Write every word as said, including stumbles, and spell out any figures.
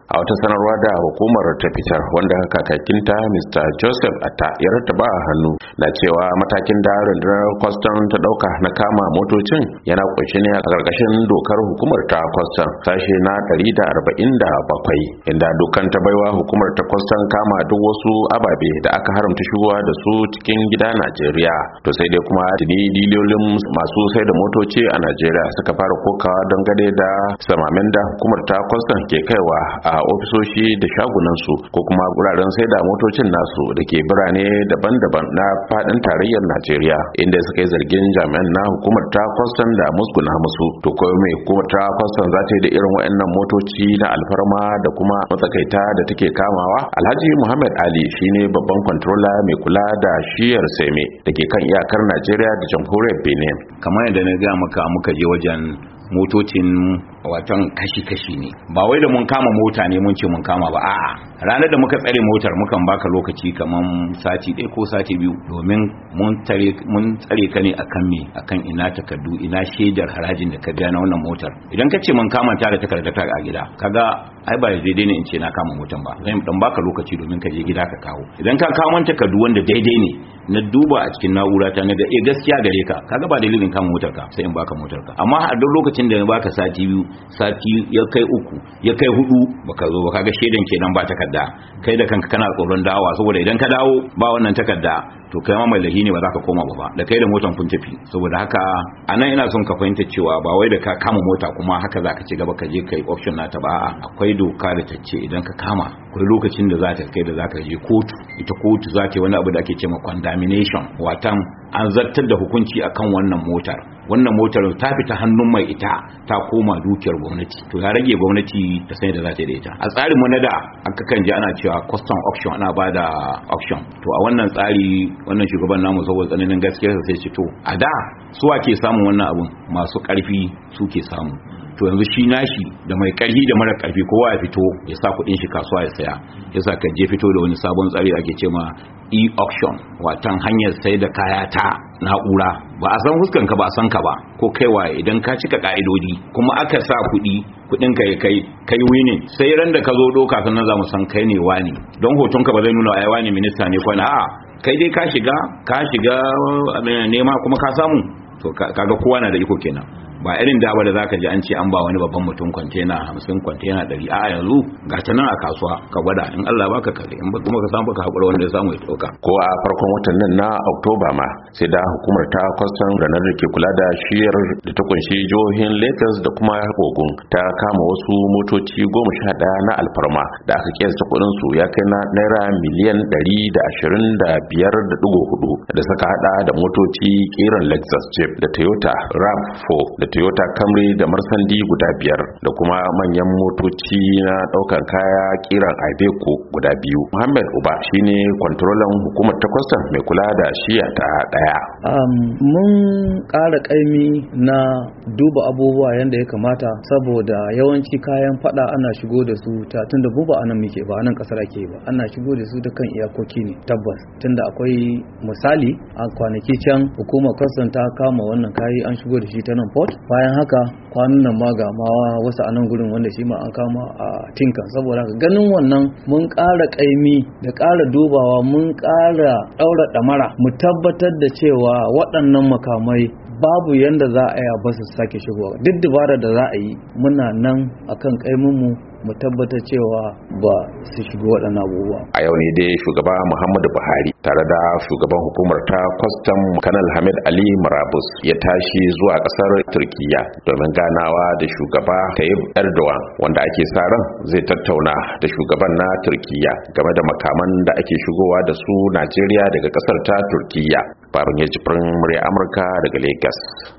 a wata sanarwa da hukumar ta fitar wanda kakakinta Mr. Joseph Atta ya rattaba a hannu na cewa matakin da rundunar kwastam ta dauka na kama motocin yana kunshe ne a ƙarƙashin dokar hukumar ta kwastam sashe na ɗari da arba'in da bakwai, inda dokan ta baiwa hukumar ta kwastam kama duk wasu ababe da aka haramta shigowa da su cikin gida Najeriya. To sai dai kuma tuni dilolin masu sai da motoci a Najeriya suka fara kokawa don gade da samamen da hukumar ta kwastam ke kaiwa a ofisoshi da shagunan su ko kuma wuraren sai da motocin nasu da ke birane daban-daban na fadin tarayyar Najeriya, inda suka yi zargin jami'an na hukumar ta kwastam da musguna musu. To ko mai hukumar ta kwastam za ta yi da irin waɗannan motoci na alfarma da kuma matsakaita da take kamawa? Alhaji Muhammad Ali shine babban controller mai kula da shiyar Seme da ke kan iyakar Najeriya da jamhuriyar Benin. Kamar yadda na ga maka muka je wajen motocin watan kashi-kashi ne, ba wai da mun kama mota ne mun ce mun kama ba, a'a ranar da muka tsare motar mukan baka lokaci kaman sati ɗaya ko sati biyu domin mun tare mun tsare ka ne akan me akan ina takardu ina shaidar harajin da ka biya na wannan motar. Idan ka ce mun kama ta da takardar ta a gida, kaga ai ba daidai ne in ce na kama motar ba, zan dan baka lokaci domin ka je gida ka kawo. Idan ka kawo takardu wanda daidai ne na duba a cikin na'ura ta na ga eh gaskiya gare ka, kaga ba dalilin kama motar ka sai in baka motar ka. Amma a duk lokacin da na baka sati biyu sati ya kai uku ya kai hudu baka zo ba, kaga shedan kenan ba takarda, kai da kanka kana tsoron dawowa saboda idan ka dawo ba wannan takarda to kai ma mai lahi ne ba za ka koma ba da kai da motan kun tafi. Saboda haka anan ina son ka fahimta cewa ba wai da ka kama mota kuma haka za ka ci gaba ka je kai option nata ba, akwai doka da ta ce idan ka kama akwai lokacin da za ta kai da za ka je kotu, ita kotu za ta yi wani abu da ake ce ma condemnation, watan an zartar da hukunci akan wannan motar. Wannan motar ta fita hannun mai ita ta koma dukiyar gwamnati, to ya rage gwamnati ta sani da za ta yi da ita. A tsarin mu na da aka kan ji ana cewa custom auction, ana ba da auction. To a wannan tsari wannan shugaban namu saboda tsananin gaskiyar sa sai ce to a da su ake samun wannan abun, masu karfi suke samu. To yanzu shi nashi da mai karfi da mara karfi kowa ya fito ya sa kudin shi kasuwa ya saya, yasa ka je fito da wani sabon tsari ake ce ma e-auction, watan hanyar sai da kaya ta na'ura, ba a san huskanka ba a san ka ba ko kaiwa idan ka cika ka'idodi kuma aka sa kudi kudin ka kai kai winning, sai ran da ka zo doka sannan za mu san kai ne wani, don hoton ka ba zai nuna ai wani minista ne ko na a'a kai dai ka shiga ka shiga nema kuma ka samu. To kaga kowa na da iko kenan, ba irin da ba da zaka ji an ce an ba wani babban mutum kwantena hamsin kwantena ɗari, a yanzu ga ta nan a kasuwa ka gwada, in Allah baka kare, in kuma ka samu baka hakura wanda ya samu ya dauka. Ko a farkon watan nan na Oktoba ma sai da hukumar ta kwastam ranar da ke kula da shiyar da ta kunshi jihohin Lagos da kuma Ogun ta kama wasu motoci goma sha ɗaya na alfarma da aka kiyasta kuɗin su ya kai na naira miliyan ɗari da ashirin da biyar da ɗigo hudu da suka hada da motoci kiran Lexus Jeep da Toyota RAV four da Toyota Camry da Marsandi guda biyar da kuma manyan motoci na daukar kaya kiran Iveco guda biyu. Muhammad Uba shine kwantrolan hukumar ta kwastam mai kula da shiya ta daya. Um, mun ƙara ƙaimi na duba abubuwa yadda ya kamata, saboda yawanci kayan fada ana shigo da su ta tunda buba anan muke ba anan kasar ake ba, ana shigo da su ta kan iyakoki ne tabbas, tunda akwai misali a kwanaki can hukumar kwastam ta kama wannan kayi an shigo da shi ta nan port. Bayan haka kwanan nan ma ga mawa wasu a nan gurin wanda shi ma an kama a tinkan. Saboda haka ganin wannan mun ƙara ƙaimi da ƙara dubawa, mun ƙara ɗaura ɗamara mu tabbatar da cewa waɗannan makamai babu yanda za a yi a basu sake shigowa. Duk dabarar da za a yi muna nan akan ƙaiminmu mu tabbatar cewa ba su shigo waɗannan abubuwa. A yau ne dai shugaba Muhammadu Buhari tare da shugaban hukumar ta kwastam Kanal Hamid Ali Marabus ya tashi zuwa ƙasar Turkiya domin ganawa da shugaba Tayyip Erdogan, wanda ake sa ran zai tattauna da shugaban na Turkiya game da makaman da ake shigowa da su Najeriya daga ƙasar ta Turkiya. Babin ya jibrin murya Amurka daga Lagos.